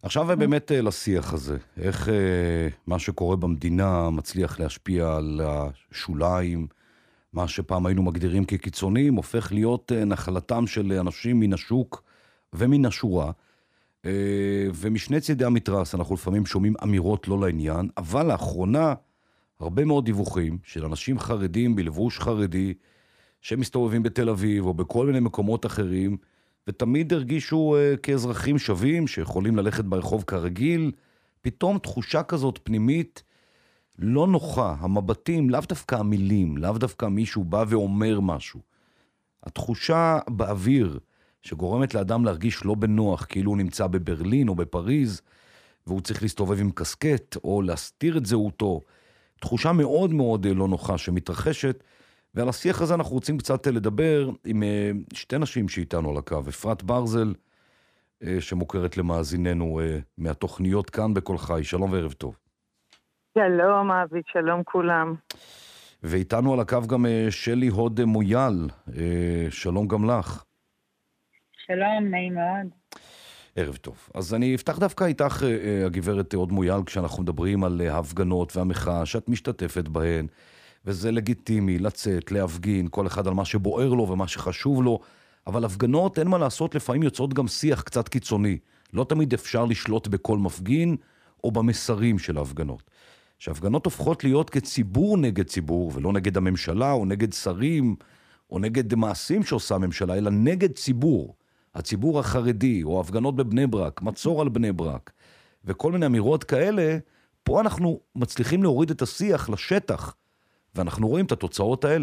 עכשיו באמת לשיח הזה, איך מה שקורה במדינה מצליח להשפיע על השוליים, מה שפעם היינו מגדירים כקיצונים, הופך להיות נחלתם של אנשים מן השוק ומן השורה, ומשני צידי המתרס אנחנו לפעמים שומעים אמירות לא לעניין, אבל לאחרונה הרבה מאוד דיווחים של אנשים חרדים בלבוש חרדי, שמסתובבים בתל אביב או בכל מיני מקומות אחרים, ותמיד הרגישו כאזרחים שווים שיכולים ללכת ברחוב כרגיל, פתאום תחושה כזאת פנימית לא נוחה, המבטים, לאו דווקא המילים, לאו דווקא מישהו בא ואומר משהו. התחושה באוויר שגורמת לאדם להרגיש לא בנוח, כאילו הוא נמצא בברלין או בפריז, והוא צריך להסתובב עם קסקט או להסתיר את זהותו. תחושה מאוד מאוד לא נוחה שמתרחשת, ועל השיח הזה אנחנו רוצים קצת לדבר עם שתי נשים שאיתנו על הקו. אפרת ברזל, שמוכרת למאזיננו מהתוכניות כאן בכל חי. שלום וערב טוב. שלום אבי, שלום כולם. ואיתנו על הקו גם שלי הוד מויאל. שלום גם לך. שלום, נעים מאוד. ערב טוב. אז אני אפתח דווקא איתך, הגברת הוד מויאל, כשאנחנו מדברים על ההפגנות והמחאה שאת משתתפת בהן, וזה לגיטימי לצאת, להפגין, כל אחד על מה שבוער לו ומה שחשוב לו, אבל הפגנות אין מה לעשות, לפעמים יוצאות גם שיח קצת קיצוני. לא תמיד אפשר לשלוט בכל מפגין או במסרים של ההפגנות. שההפגנות הופכות להיות כציבור נגד ציבור, ולא נגד הממשלה או נגד שרים או נגד מעשים שעושה הממשלה, אלא נגד ציבור. הציבור החרדי או הפגנות בבני ברק, מצור על בני ברק, וכל מיני אמירות כאלה, פה אנחנו מצליחים להוריד את השיח לשטח, ואנחנו רואים את התוצאות האלה.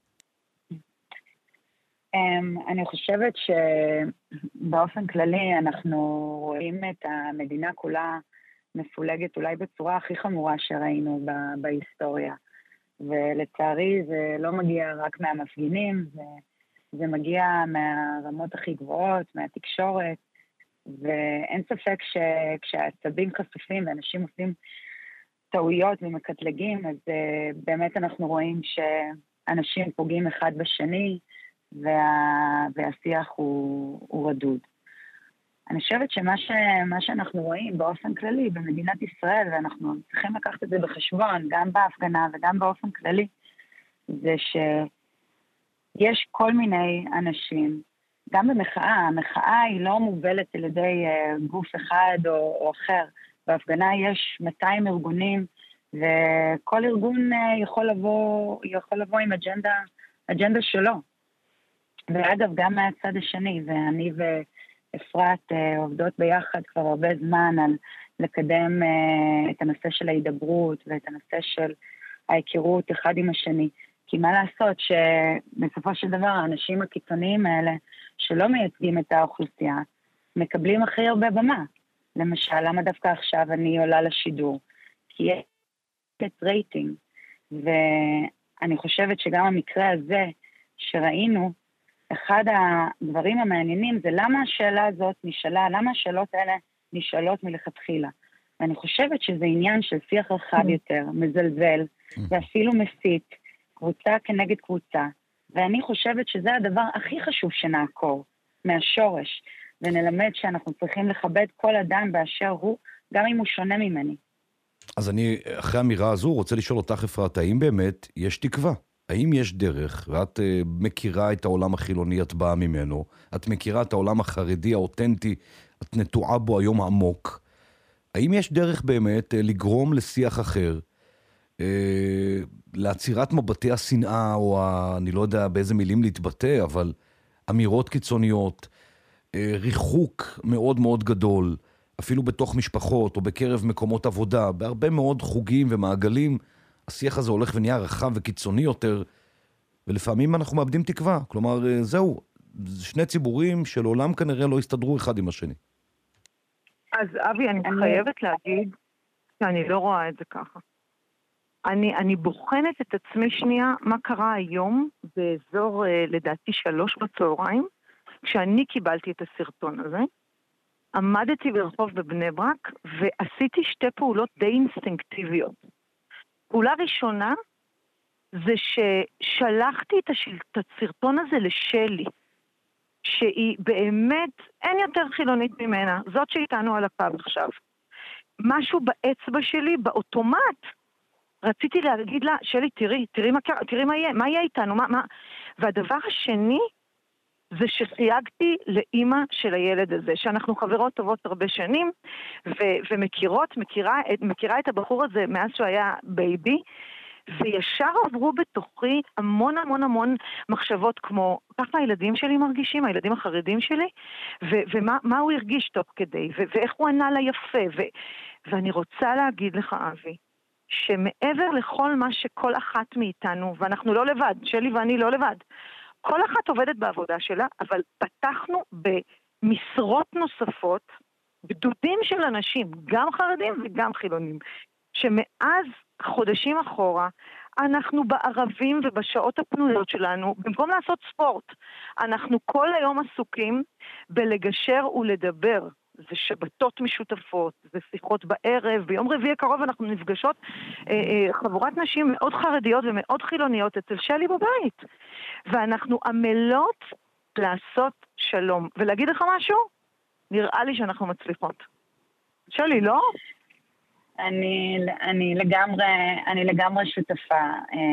אני חושבת שבאופן כללי אנחנו רואים את המדינה כולה מפולגת אולי בצורה הכי חמורה שראינו בהיסטוריה. ולצערי זה לא מגיע רק מהמפגינים, זה מגיע מהרמות הכי גבוהות, מהתקשורת, ואין ספק שכשהעצבים חשופים ואנשים עושים טעויות ומקטלגים, אז באמת אנחנו רואים שאנשים פוגעים אחד בשני, והשיח הוא רדוד. אני חושבת שמה שאנחנו רואים באופן כללי במדינת ישראל, ואנחנו צריכים לקחת את זה בחשבון, גם בהפגנה וגם באופן כללי, זה שיש כל מיני אנשים, גם במחאה, המחאה היא לא מובלת על ידי גוף אחד או אחר, בהפגנה יש 200 ארגונים, וכל ארגון יכול לבוא עם אג'נדה שלו. ואגב, גם מהצד השני, ואני ואפרת עובדות ביחד כבר הרבה זמן על לקדם את הנושא של ההידברות, ואת הנושא של ההיכרות אחד עם השני. כי מה לעשות שבסופו של דבר האנשים הקיצוניים האלה, שלא מייצגים את האוכלוסייה, מקבלים הכי הרבה במה. למשל, למה דווקא עכשיו אני עולה לשידור? כי יש את רייטינג, ואני חושבת שגם המקרה הזה שראינו, אחד הדברים המעניינים זה למה השאלה הזאת נשאלה, למה השאלות האלה נשאלות מלכתחילה. ואני חושבת שזה עניין של שיח רחב יותר, מזלזל, ואפילו מסית, קבוצה כנגד קבוצה. ואני חושבת שזה הדבר הכי חשוב שנעקור מהשורש, ונלמד שאנחנו צריכים לכבד כל אדם באשר הוא, גם אם הוא שונה ממני. אז אני, אחרי האמירה הזו, רוצה לשאול אותך, אפרת, האם באמת יש תקווה? האם יש דרך, ואת מכירה את העולם החילוני, את באה ממנו, את מכירה את העולם החרדי, האותנטי, את נטועה בו היום עמוק, האם יש דרך באמת לגרום לשיח אחר, לעצירת מבטי השנאה, או אני לא יודע באיזה מילים להתבטא, אבל אמירות קיצוניות, ריחוק מאוד מאוד גדול, אפילו בתוך משפחות או בקרב מקומות עבודה, בהרבה מאוד חוגים ומעגלים, השיח הזה הולך ונהיה רחב וקיצוני יותר, ולפעמים אנחנו מאבדים תקווה. כלומר, זהו, שני ציבורים שלעולם כנראה לא יסתדרו אחד עם השני. אז אבי, אני חייבת להגיד שאני לא רואה את זה ככה. אני בוחנת את עצמי שנייה מה קרה היום באזור, לדעתי 3 בצהריים, כשאני קיבלתי את הסרטון הזה, עמדתי ברחוב בבני ברק ועשיתי 2 פעולות די אינסטינקטיביות. פעולה ראשונה זה ששלחתי את הסרטון הזה לשלי. שהיא באמת, אין יותר חילונית ממנה, זאת שאיתנו על הקו עכשיו. משהו באצבע שלי, באוטומט, רציתי להגיד לה, שלי, תראי מה יהיה איתנו, והדבר השני, זה שסייגתי לאמא של הילד הזה, שאנחנו חברות טובות הרבה שנים, מכירה את הבחור הזה מאז שהוא היה בייבי, וישר עברו בתוכי המון המון המון מחשבות כמו, ככה הילדים שלי מרגישים, הילדים החרדים שלי, ומה הוא הרגיש תוך כדי, ואיך הוא ענה ליפה, ואני רוצה להגיד לך, אבי, שמעבר לכל מה שכל אחת מאיתנו, ואנחנו לא לבד, שלי ואני לא לבד, כל אחת עובדת בעבודה שלה, אבל פתחנו במשרות נוספות, גדודים של אנשים, גם חרדים וגם חילונים, שמאז חודשים אחורה, אנחנו בערבים ובשעות הפנויות שלנו, במקום לעשות ספורט, אנחנו כל היום עסוקים בלגשר ולדבר. זה שבתות משותפות, זה שיחות בערב, ביום רביעי הקרוב אנחנו נפגשות חבורת נשים מאוד חרדיות ומאוד חילוניות אצל שלי בבית. ואנחנו עמלות לעשות שלום. ולהגיד לך משהו? נראה לי שאנחנו מצליחות. שלי, לא? אני לגמרי שותפה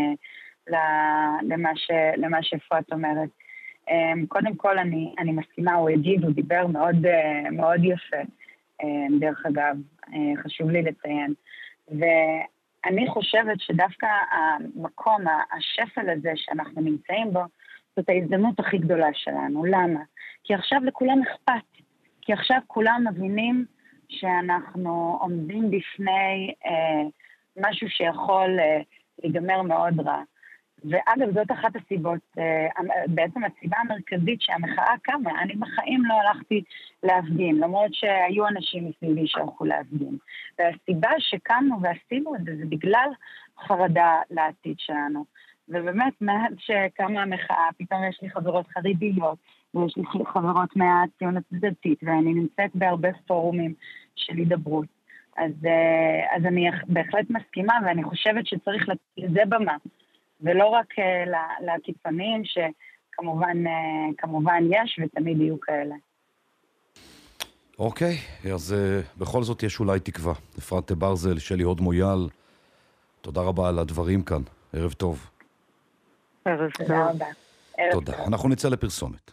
למה שאפרת אומרת. קודם כל אני מסכימה, הוא דיבר מאוד יפה, דרך אגב, חשוב לי לציין. ואני חושבת שדווקא המקום, השפל הזה שאנחנו נמצאים בו, זאת ההזדמנות הכי גדולה שלנו. למה? כי עכשיו לכולם אכפת. כי עכשיו כולם מבינים שאנחנו עומדים בפני משהו שיכול להיגמר מאוד רע. ואגב, זאת אחת הסיבות, בעצם הסיבה המרכזית שהמחאה קמה. אני בחיים לא הלכתי להפגין, למרות שהיו אנשים מסביבי שהלכו להפגין. והסיבה שקמנו ועשינו את זה, זה בגלל חרדה לעתיד שלנו. ובאמת, מאז שקמה המחאה, פתאום יש לי חברות חרדיות, ויש לי חברות מהציונות הדתית, ואני נמצאת בהרבה פורומים של הידברות. אז אני בהחלט מסכימה, ואני חושבת שצריך לזה במה. ולא רק לקיצוניים שכמובן יש ותמיד יהיו כאלה. אוקיי, אז בכל זאת יש אולי תקווה. אפרת ברזל, שלי הוד מויאל, תודה רבה על הדברים כאן. ערב טוב. ערב טוב. תודה רבה. תודה. אנחנו נצא לפרסומת.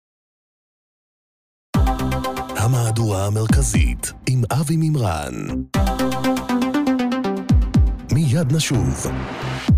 המהדורה המרכזית עם אבי מימרן. מיד נשוב.